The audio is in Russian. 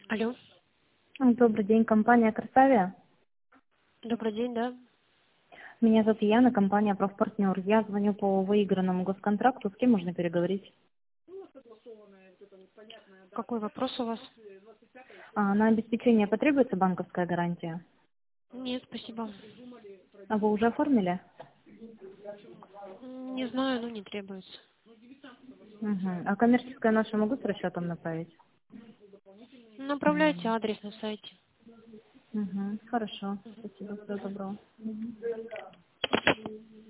Алло, Добрый день, компания «Красавия». добрый день, да. Меня зовут Яна, компания «Профпартнер». Я звоню по выигранному госконтракту. С кем можно переговорить? Какой вопрос у вас? На обеспечение потребуется банковская гарантия? Нет, спасибо. А вы уже оформили? Не знаю, но не требуется. Угу. А коммерческое наше могу с расчетом направить? Направляйте адрес на сайте. Угу. Хорошо. Спасибо, всего доброго.